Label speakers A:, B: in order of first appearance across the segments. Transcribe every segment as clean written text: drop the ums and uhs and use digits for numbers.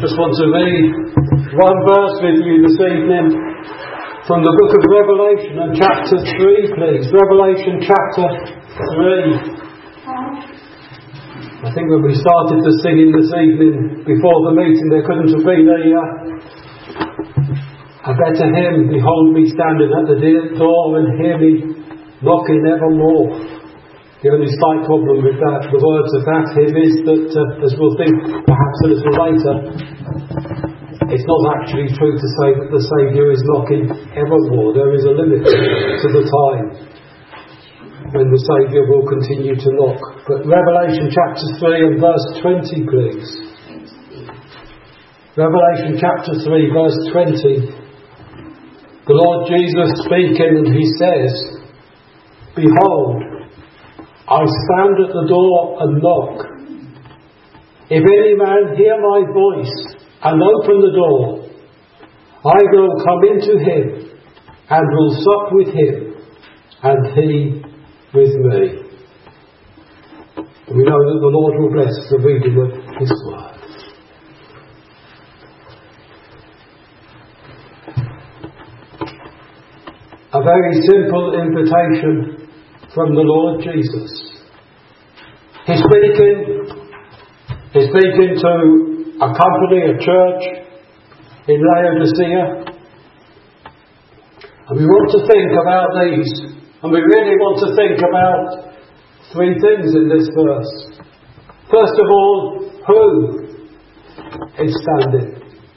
A: just want to read one verse with you this evening from the book of Revelation and chapter 3, please. Revelation chapter 3. I think when we started the singing this evening before the meeting, there couldn't have been a better hymn. Behold me standing at the door and hear me knocking evermore. The only slight problem with that, the words of that hymn, is that, as we'll think perhaps a little later, it's not actually true to say that the Saviour is knocking evermore. There is a limit to the time when the Saviour will continue to knock. But Revelation chapter 3 and verse 20, please. Revelation chapter 3 verse 20. The Lord Jesus speaking, and he says, Behold, I stand at the door and knock. If any man hear my voice and open the door, I will come into him and will sup with him and he with me. We know that the Lord will bless the reading of his word. A very simple invitation from the Lord Jesus. He's speaking to a company, a church in Laodicea. And we want to think about these, and we really want to think about three things in this verse. First of all, who is standing?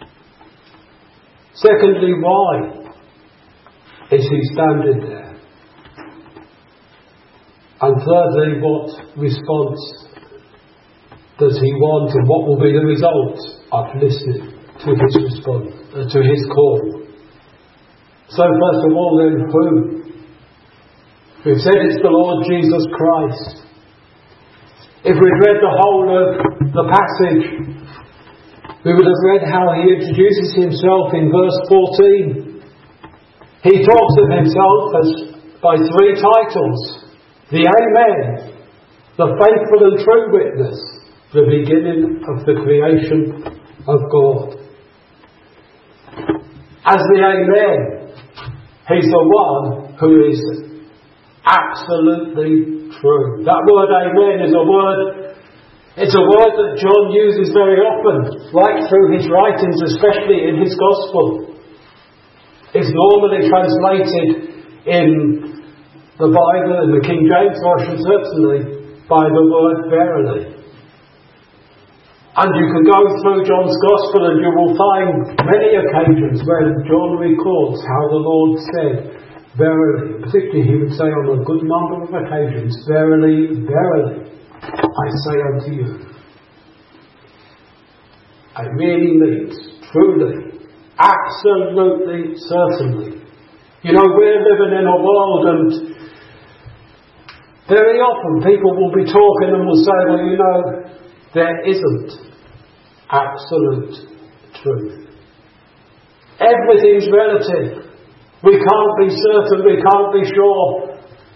A: Secondly, why is he standing there? And thirdly, what response does he want, and what will be the result of listening to his response, to his call? So first of all then, who? We've said it's the Lord Jesus Christ. If we'd read the whole of the passage, we would have read how he introduces himself in verse 14. He talks of himself by three titles. The Amen, the faithful and true witness, the beginning of the creation of God. As the Amen, he's the one who is absolutely true. That word Amen is a word that John uses very often, right through his writings, especially in his Gospel. It's normally translated in the Bible and the King James Version certainly by the word verily. And you can go through John's Gospel and you will find many occasions when John records how the Lord said verily. Particularly he would say on a good number of occasions, verily, verily, I say unto you. It really means truly, absolutely, certainly. You know, we're living in a world, and very often people will be talking and will say, well, you know, there isn't absolute truth. Everything's relative. We can't be certain, we can't be sure.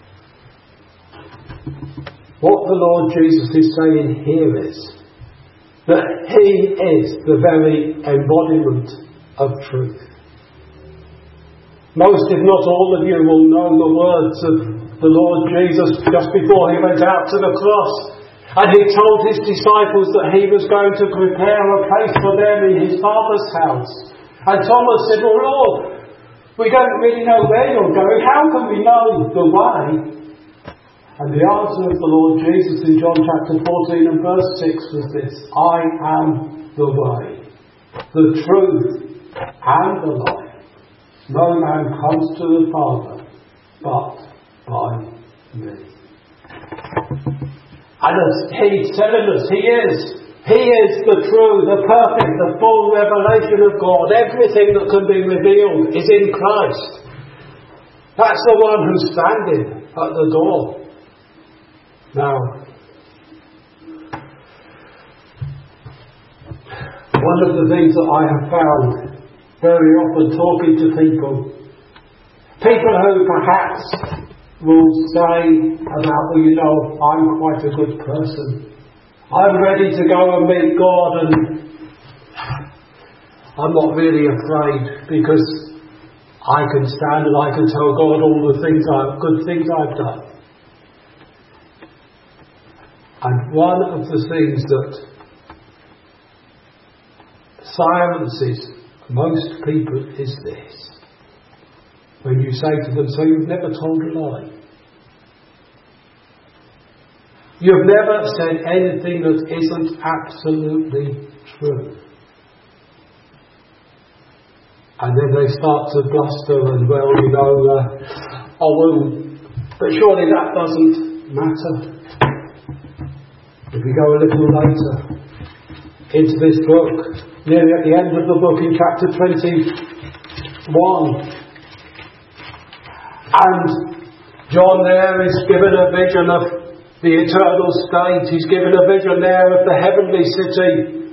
A: What the Lord Jesus is saying here is that he is the very embodiment of truth. Most, if not all of you, will know the words of the Lord Jesus just before he went out to the cross. And he told his disciples that he was going to prepare a place for them in his Father's house. And Thomas said, well, Lord, we don't really know where you're going. How can we know the way? And the answer of the Lord Jesus in John chapter 14 and verse 6 was this: I am the way, the truth, and the life. No man comes to the Father but by me. And as he's telling us, he is the true, the perfect, the full revelation of God. Everything that can be revealed is in Christ. That's the one who's standing at the door. Now, one of the things that I have found very often talking to people who perhaps will say about, well, you know, I'm quite a good person. I'm ready to go and meet God, and I'm not really afraid, because I can stand and I can tell God all the good things I've done. And one of the things that silences most people is this. When you say to them, so you've never told a lie? You've never said anything that isn't absolutely true? And then they start to bluster and, but surely that doesn't matter. If we go a little later into this book, nearly at the end of the book in chapter 21, and John there is given a vision of the eternal state. He's given a vision there of the heavenly city,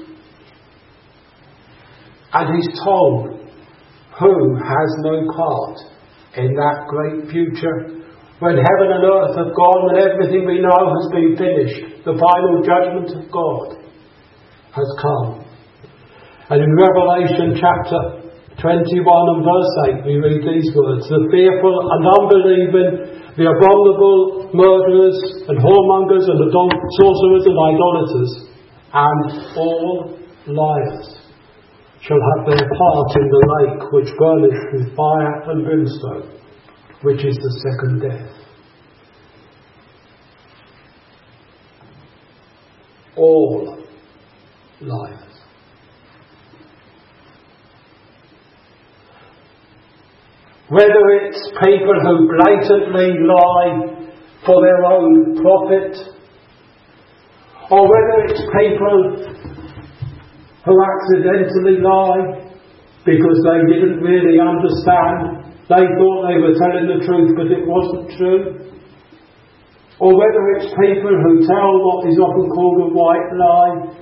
A: and he's told who has no part in that great future when heaven and earth have gone and everything we know has been finished. The final judgment of God has come. And in Revelation chapter 21 and verse 8 we read these words: the fearful and unbelieving, the abominable, murderers and whoremongers and sorcerers and idolaters and all liars shall have their part in the lake which burneth with fire and brimstone, which is the second death. All liars. Whether it's people who blatantly lie for their own profit, or whether it's people who accidentally lie because they didn't really understand. They thought they were telling the truth, but it wasn't true. Or whether it's people who tell what is often called a white lie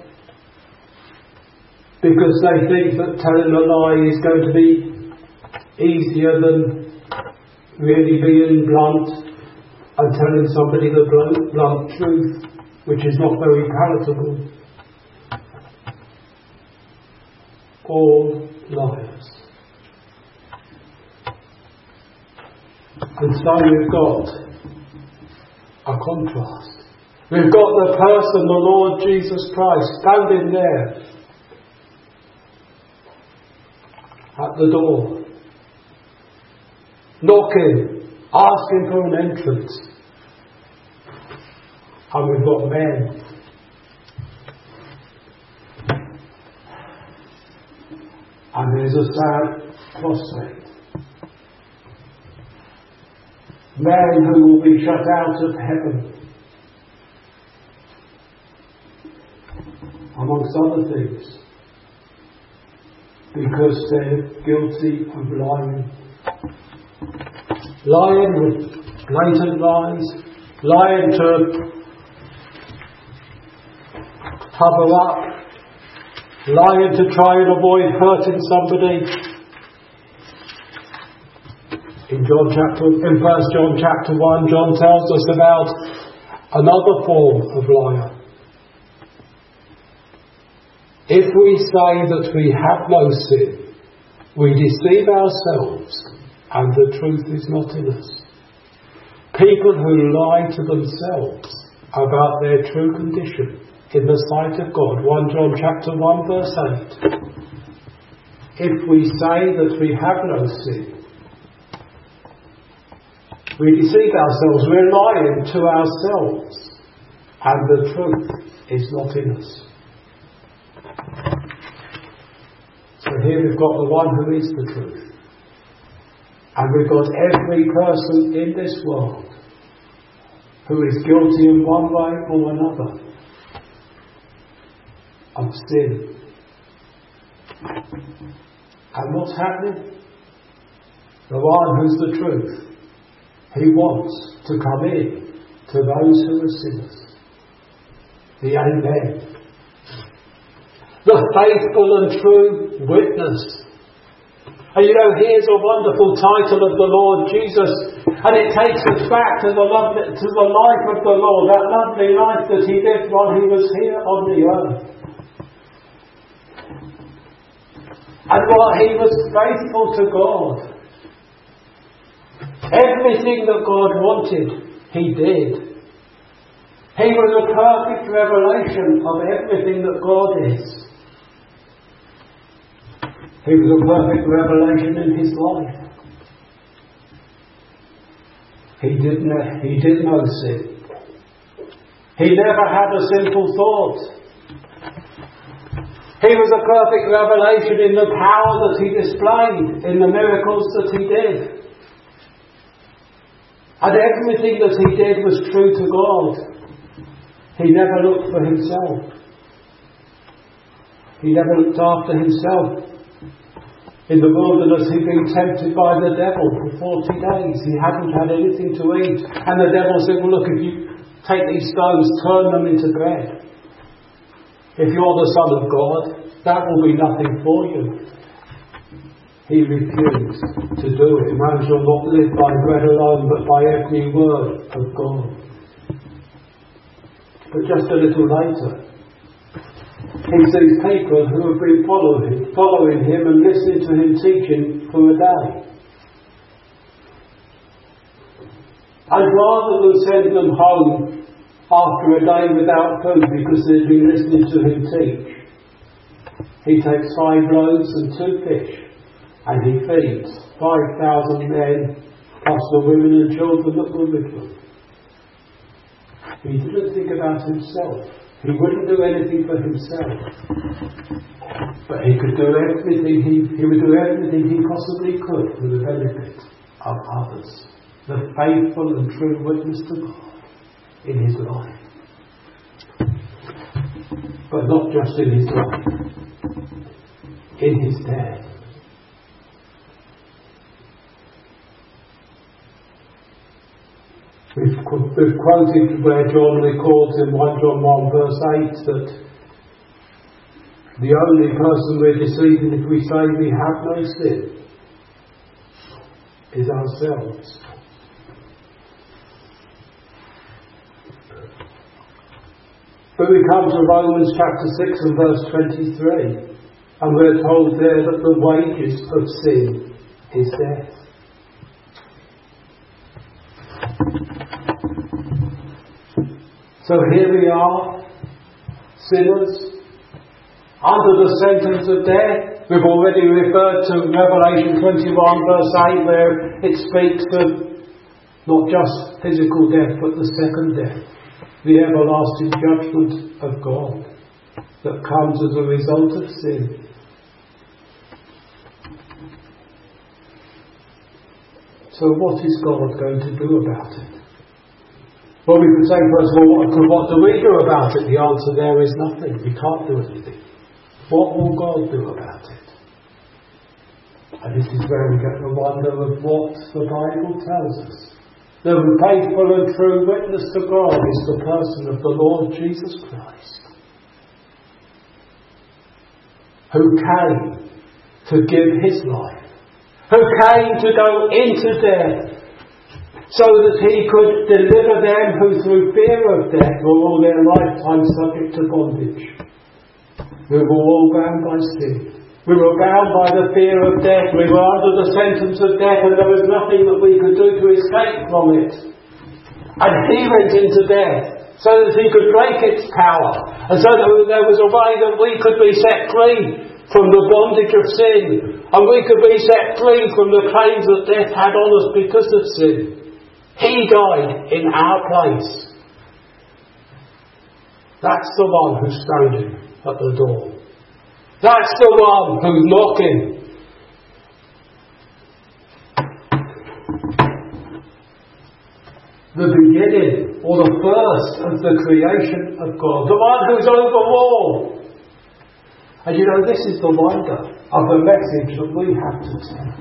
A: because they think that telling a lie is going to be easier than really being blunt and telling somebody the blunt truth, which is not very palatable. All liars. And so we've got a contrast. We've got the person, the Lord Jesus Christ, standing there at the door, knocking, asking for an entrance. And we've got men and there's a sad prospect. Men who will be shut out of heaven, amongst other things, because they're guilty of lying. Lying with blatant lies, lying to cover up, lying to try and avoid hurting somebody. In 1 John chapter 1, John tells us about another form of liar. If we say that we have no sin, we deceive ourselves and the truth is not in us. People who lie to themselves about their true condition in the sight of God. 1 John chapter 1 verse 8. If we say that we have no sin, we deceive ourselves, we're lying to ourselves, and the truth is not in us. So here we've got the one who is the truth. And we've got every person in this world who is guilty in one way or another of sin. And what's happening? The one who's the truth, he wants to come in to those who are sinners. The Amen. The faithful and true witness. And here's a wonderful title of the Lord Jesus, and it takes us back to the life of the Lord, that lovely life that he lived while he was here on the earth. And while he was faithful to God, everything that God wanted, he did. He was a perfect revelation of everything that God is. He was a perfect revelation in his life. He did no sin. He never had a sinful thought. He was a perfect revelation in the power that he displayed, in the miracles that he did. And everything that he did was true to God. He never looked for himself. He never looked after himself. In the wilderness he'd been tempted by the devil for 40 days. He hadn't had anything to eat. And the devil said, well, look, if you take these stones, turn them into bread. If you're the Son of God, that will be nothing for you. He refused to do it. Man shall not live by bread alone, but by every word of God. But just a little later, he sees people who have been following him and listening to him teaching for a day. And rather than send them home after a day without food because they'd been listening to him teach, he takes 5 loaves and 2 fish and he feeds 5,000 men plus the women and children that were with them. He didn't think about himself. He wouldn't do anything for himself. But he could do everything he would do everything he possibly could for the benefit of others. The faithful and true witness to God in his life. But not just in his life, in his death. We've quoted where John records in 1 John 1 verse 8 that the only person we're deceiving if we say we have no sin is ourselves. But we come to Romans chapter 6 and verse 23, and we're told there that the wages of sin is death. So here we are, sinners, under the sentence of death. We've already referred to Revelation 21 verse 8 where it speaks of not just physical death but the second death. The everlasting judgment of God that comes as a result of sin. So what is God going to do about it? Well, we could say first of all, what do we do about it? The answer there is nothing. We can't do anything. What will God do about it? And this is where we get the wonder of what the Bible tells us. The faithful and true witness to God is the person of the Lord Jesus Christ, who came to give his life, who came to go into death, so that he could deliver them who through fear of death were all their lifetime subject to bondage. We were all bound by sin. We were bound by the fear of death. We were under the sentence of death, and there was nothing that we could do to escape from it. And he went into death so that he could break its power, and so that there was a way that we could be set free from the bondage of sin, and we could be set free from the claims that death had on us because of sin. He died in our place. That's the one who's standing at the door. That's the one who's knocking. The beginning or the first of the creation of God. The one who's over all. And you know, this is the wonder of the message that we have to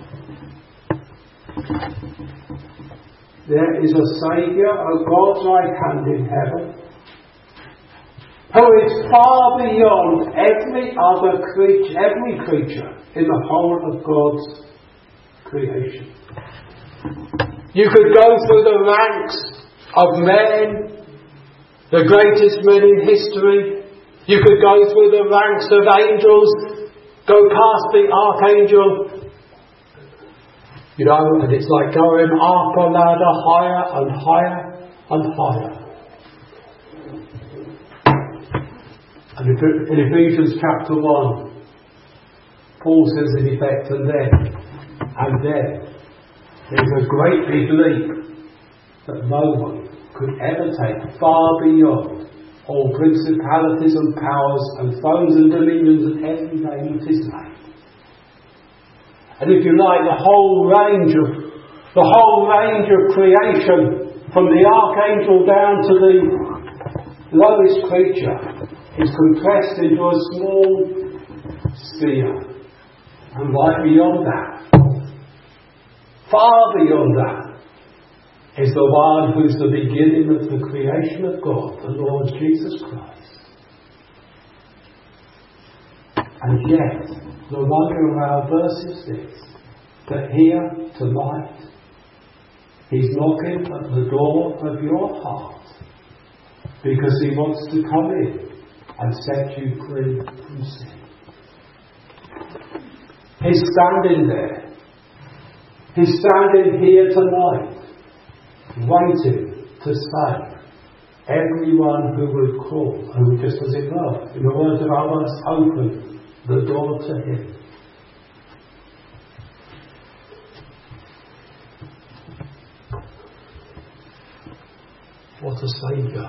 A: tell. There is a Saviour at God's right hand in heaven, who is far beyond every other creature, every creature in the whole of God's creation. You could go through the ranks of men, the greatest men in history. You could go through the ranks of angels, Go past the archangel, and it's like going up a ladder higher and higher and higher. And in Ephesians chapter 1, Paul says in effect, and then there's a great big leap that no one could ever take far beyond all principalities and powers and thrones and dominions and every name that is named. And if you like, the whole range of creation, from the archangel down to the lowest creature, is compressed into a small sphere. And right beyond that, far beyond that, is the one who's the beginning of the creation of God, the Lord Jesus Christ. And yet, the wonder of our verse is this, that here, tonight, He's knocking at the door of your heart, because He wants to come in and set you free from sin. He's standing there. He's standing here tonight, waiting to save everyone who would call, who just as it were, in the words of our verse, open the door to Him. What a Saviour.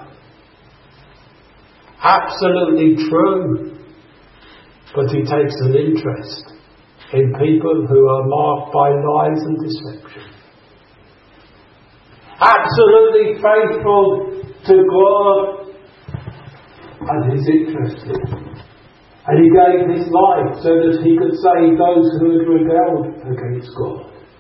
A: Absolutely true. But He takes an interest in people who are marked by lies and deception. Absolutely faithful to God, and He's interested. And He gave His life so that He could save those who had rebelled against God.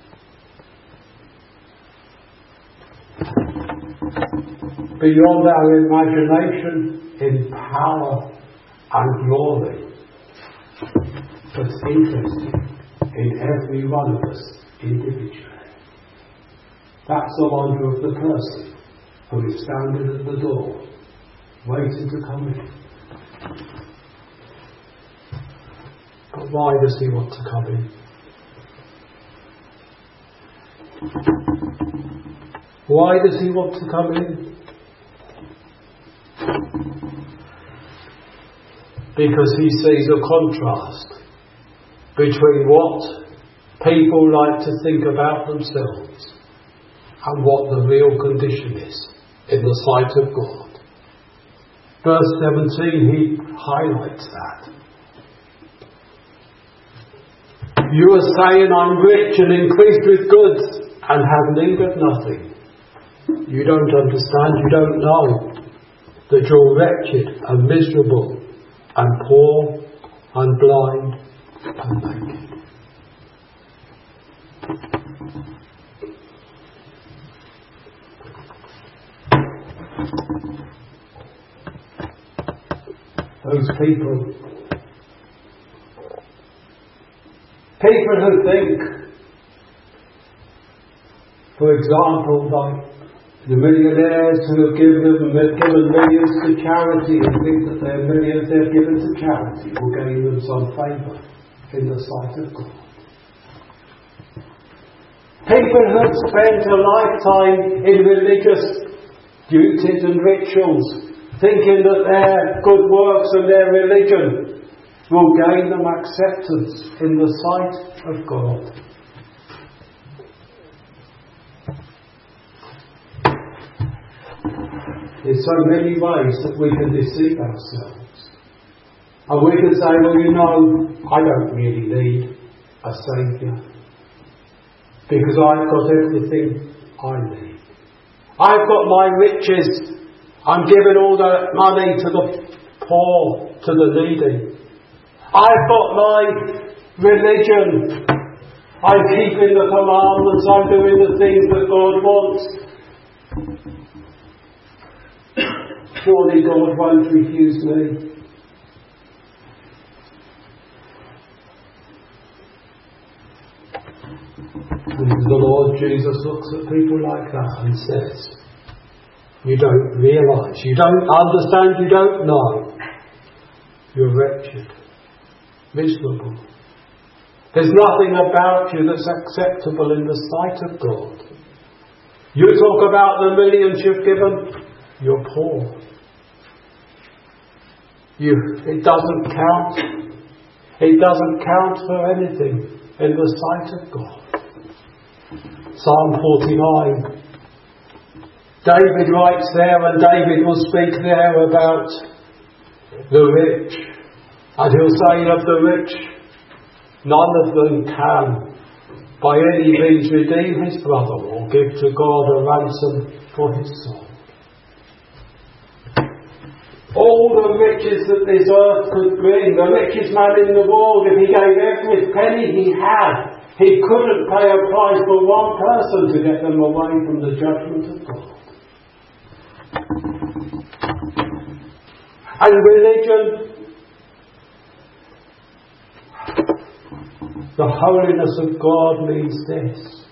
A: Beyond our imagination, in power and glory, but interested in every one of us individually. That's the wonder of the person who is standing at the door, waiting to come in. But why does He want to come in? Why does He want to come in? Because He sees a contrast between what people like to think about themselves and what the real condition is in the sight of God. Verse 17, He highlights that. You are saying, I'm rich and increased with goods and have need of nothing. You don't understand, you don't know that you're wretched and miserable and poor and blind and naked. Those people who think, for example, like the millionaires who have given millions to charity and think that their millions they've given to charity will gain them some favour in the sight of God. People who have spent a lifetime in religious duties and rituals, thinking that their good works and their religion will gain them acceptance in the sight of God. There's so many ways that we can deceive ourselves. And we can say, well, I don't really need a Saviour, because I've got everything I need. I've got my riches. I'm giving all the money to the poor, to the needy. I've got my religion. I'm keeping the commandments. I'm doing the things that God wants. Surely God won't refuse me. And the Lord Jesus looks at people like that and says, you don't realise, you don't understand, you don't know. You're wretched. miserable. There's nothing about you that's acceptable in the sight of God. You talk about the millions you've given, you're poor. It doesn't count. It doesn't count for anything in the sight of God. Psalm 49. David writes there, and David will speak there about the rich. And he'll say of the rich, none of them can by any means redeem his brother or give to God a ransom for his soul. All the riches that this earth could bring, the richest man in the world, if he gave every penny he had, he couldn't pay a price for one person to get them away from the judgment of God. And religion, the holiness of God means this.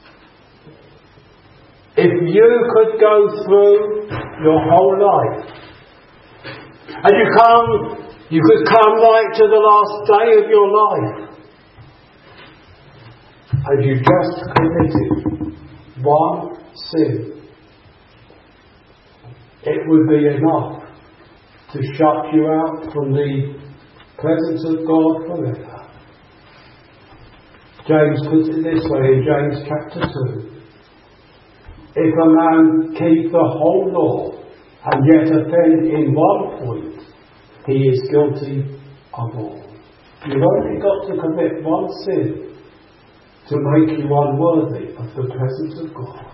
A: If you could go through your whole life, and you could come right to the last day of your life, and you just committed one sin, it would be enough to shut you out from the presence of God forever. James puts it this way in James chapter 2. If a man keep the whole law and yet offend in one point, he is guilty of all. You've only got to commit one sin to make you unworthy of the presence of God.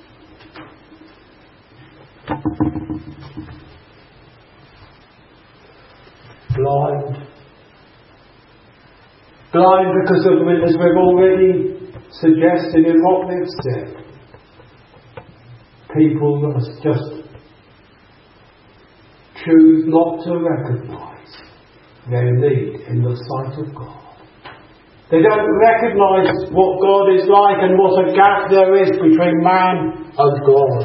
A: Blind. Blind because of, as we've already suggested in what we've said, people must just choose not to recognise their need in the sight of God. They don't recognise what God is like and what a gap there is between man and God.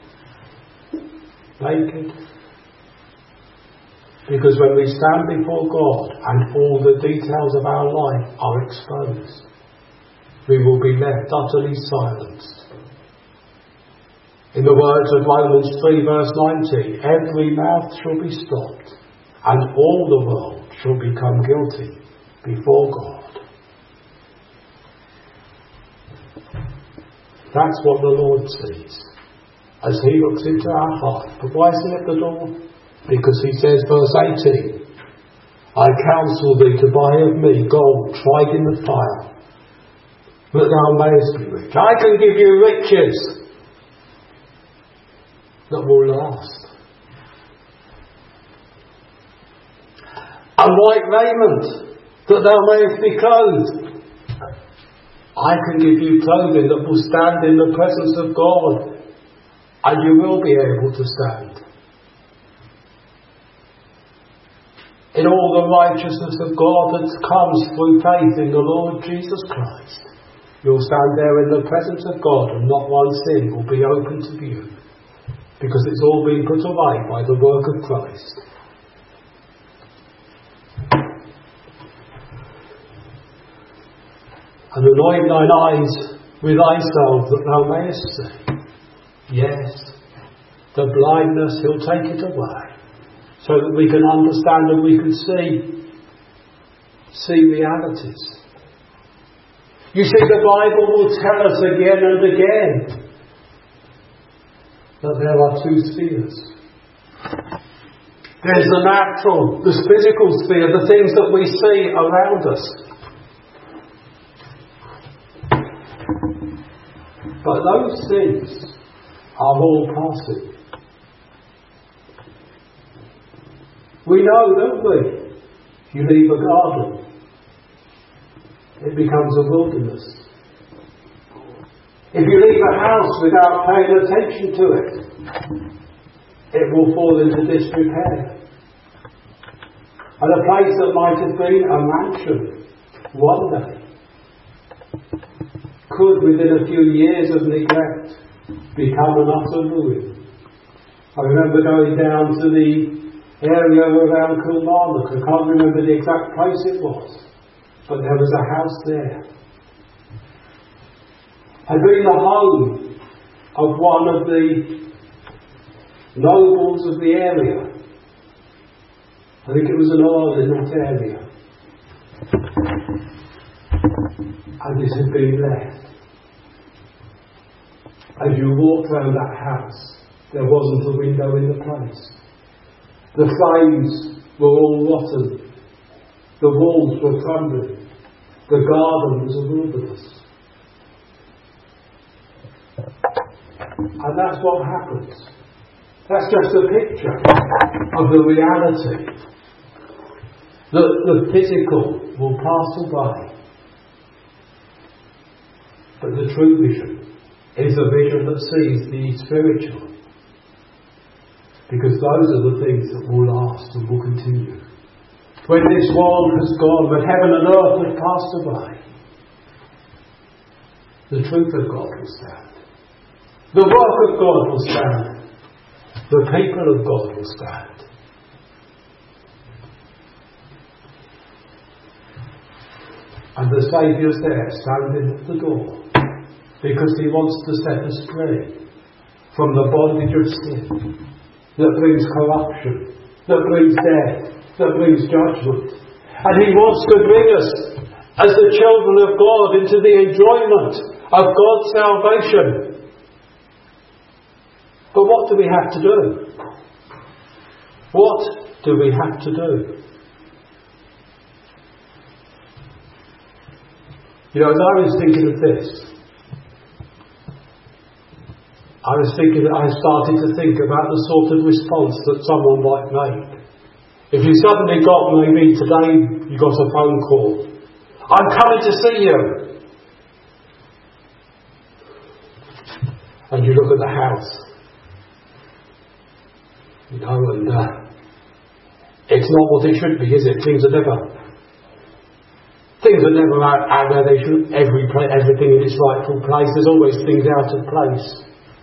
A: Naked. Because when we stand before God and all the details of our life are exposed, we will be left utterly silenced. In the words of Romans 3 verse 19, every mouth shall be stopped and all the world shall become guilty before God. That's what the Lord sees as He looks into our heart. But why is He at the door? Because He says, verse 18, I counsel thee to buy of me gold tried in the fire, that thou mayest be rich. I can give you riches that will last. And white raiment, that thou mayest be clothed. I can give you clothing that will stand in the presence of God, and you will be able to stand in all the righteousness of God that comes through faith in the Lord Jesus Christ. You'll stand there in the presence of God, and not one sin will be open to view, because it's all been put away by the work of Christ. And anoint thine eyes with thyself that thou mayest see. Yes, the blindness He'll take it away, so that we can understand and we can see realities. You see, the Bible will tell us again and again that there are two spheres. There's the natural, the physical sphere, the things that we see around us. But those things are all passing. We know, don't we? You leave a garden, it becomes a wilderness. If you leave a house without paying attention to it, it will fall into disrepair. And a place that might have been a mansion one day could, within a few years of neglect, become an utter ruin. I remember going down to the area around Kilmarnock. I can't remember the exact place it was. but there was a house there. Had been the home of one of the nobles of the area. I think it was an earl in that area. And this had been left. As you walked round that house, there wasn't a window in the place. The frames were all rotten. The walls were crumbling. The garden was a wilderness. And that's what happens. That's just a picture of the reality. The physical will pass away. But the true vision is a vision that sees the spiritual. Because those are the things that will last and will continue. When this world has gone, when heaven and earth have passed away, the truth of God will stand. The work of God will stand. The people of God will stand. And the Saviour's there, standing at the door, because he wants to set us free from the bondage of sin that brings corruption, that brings death, that brings judgment. And he wants to bring us, as the children of God, into the enjoyment of God's salvation. But what do we have to do? What do we have to do? You know, as I was thinking of this, I started to think about the sort of response that someone might make. If you suddenly got, maybe today, you got a phone call. I'm coming to see you. And you look at the house. You know, and it's not what it should be, is it? Things are never out where they should. Everything in its rightful place. There's always things out of place.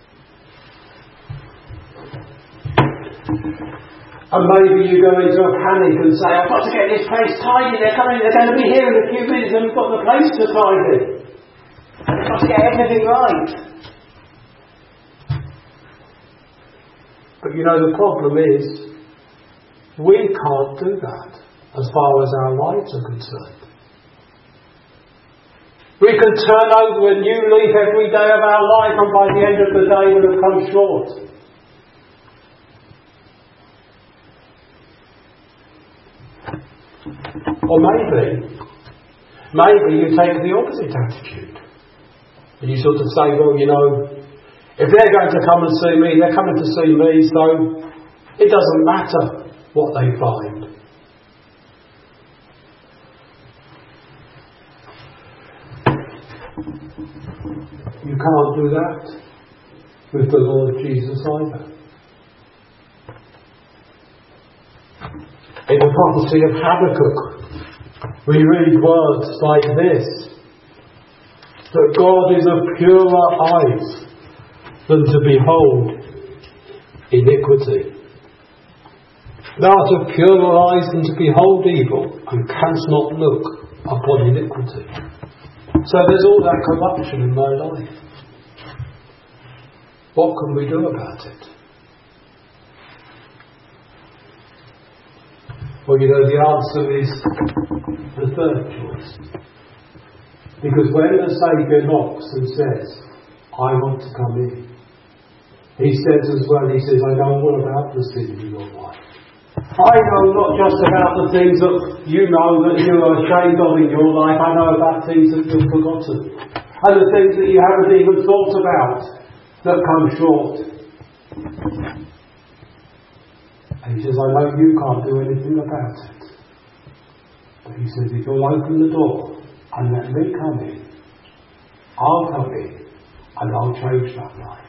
A: And maybe you go into a panic and say, I've got to get this place tidy. They're going to be here in a few minutes and we've got the place to tidy. I've got to get everything right. But you know, the problem is, we can't do that as far as our lives are concerned. We can turn over a new leaf every day of our life, and by the end of the day we'll have come short. Or maybe you take the opposite attitude. And you sort of say, well, you know, if they're going to come and see me, they're coming to see me, so it doesn't matter what they find. You can't do that with the Lord Jesus either. In the prophecy of Habakkuk, we read words like this, that God is of purer eyes than to behold iniquity. Thou art of purer eyes than to behold evil, and canst not look upon iniquity. So there's all that corruption in my life. What can we do about it? Well, you know, the answer is the third choice. Because when the Saviour knocks and says, I want to come in, he says as well, he says, I know all about the sin in your life. I know not just about the things that you know that you are ashamed of in your life, I know about things that you've forgotten. And the things that you haven't even thought about that come short. And he says, I know you can't do anything about it. But he says, if you'll open the door and let me come in, I'll come in and I'll change that life.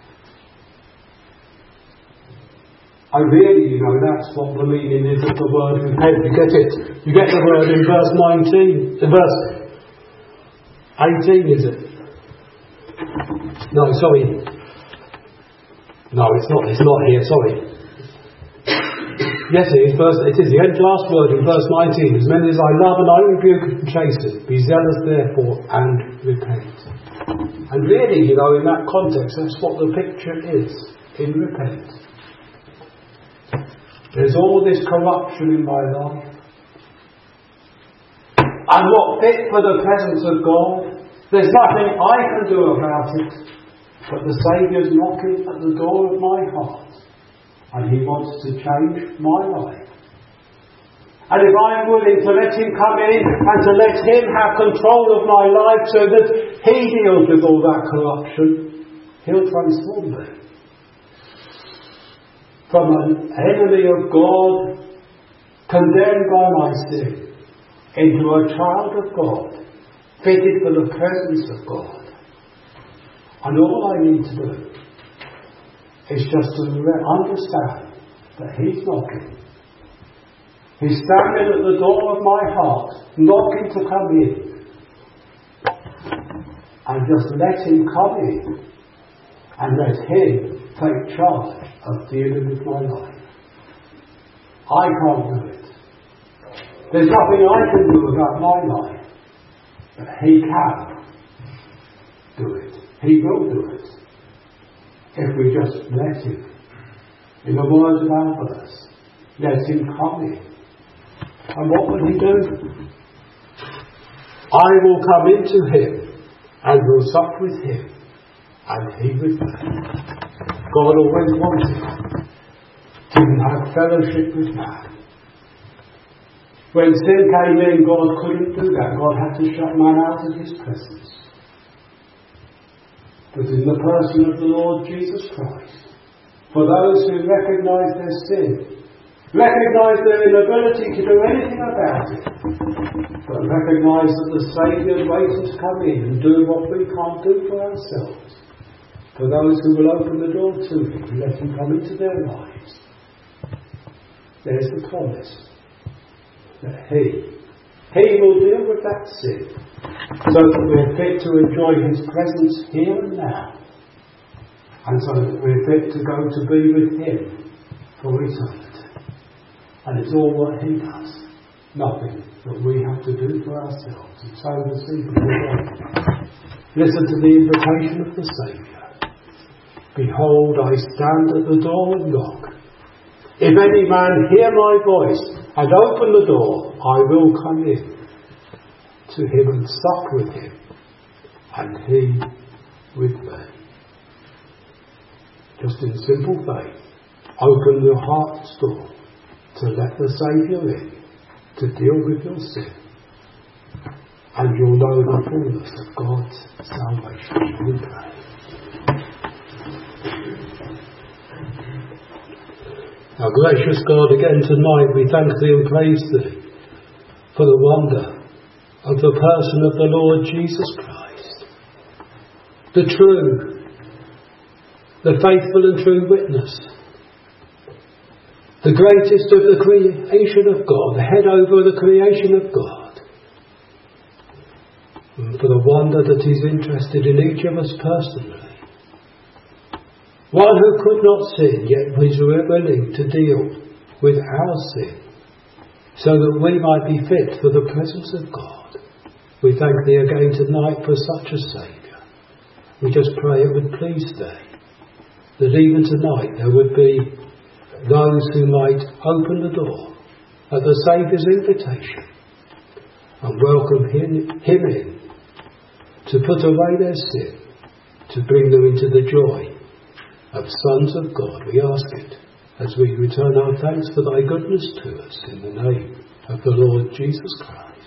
A: And really, you know, that's what the meaning is of the word repent. You get it? You get the word in verse 19, verse 18, is it? No, sorry. No, it's not here, sorry. Yes, it is the last word in verse 19. As many as I love and I rebuke and chasten, be zealous therefore and repent. And really, in that context, that's what the picture is in repent. There's all this corruption in my life. I'm not fit for the presence of God. There's nothing I can do about it. But the Saviour's knocking at the door of my heart. And He wants to change my life. And if I'm willing to let Him come in and to let Him have control of my life so that He deals with all that corruption, He'll transform me. From an enemy of God, condemned by my sin, into a child of God, fitted for the presence of God. And all I need to do is just to understand that He's knocking. He's standing at the door of my heart, knocking to come in. And just let Him come in and let Him take charge of dealing with my life. I can't do it. There's nothing I can do about my life. But He can do it. He will do it. If we just let Him. In the words of our verse, let Him come in. And what will He do? I will come into Him and will sup with Him and He with me. God always wanted to have fellowship with man. When sin came in, God couldn't do that. God had to shut man out of His presence. But in the person of the Lord Jesus Christ, for those who recognise their sin, recognise their inability to do anything about it, but recognise that the Saviour's ways to come in and do what we can't do for ourselves, for those who will open the door to Him and let Him come into their lives, there's the promise that He will deal with that sin so that we're fit to enjoy His presence here and now, and so that we're fit to go to be with Him for eternity. And it's all what He does, nothing that we have to do for ourselves. And so this evening, listen to the invitation of the Saviour. Behold, I stand at the door and knock. If any man hear my voice and open the door, I will come in to him and sup with him, and he with me. Just in simple faith, open your heart's door to let the Saviour in, to deal with your sin, and you'll know the fullness of God's salvation. We pray. Our gracious God, again tonight we thank Thee and praise Thee for the wonder of the person of the Lord Jesus Christ, the true, the faithful and true witness, the greatest of the creation of God, the head over the creation of God, and for the wonder that He's interested in each of us personally. One who could not sin, yet was willing to deal with our sin, so that we might be fit for the presence of God. We thank Thee again tonight for such a Saviour. We just pray it would please Thee, that even tonight there would be those who might open the door at the Saviour's invitation and welcome Him in to put away their sin, to bring them into the joy of sons of God. We ask it as we return our thanks for Thy goodness to us in the name of the Lord Jesus Christ.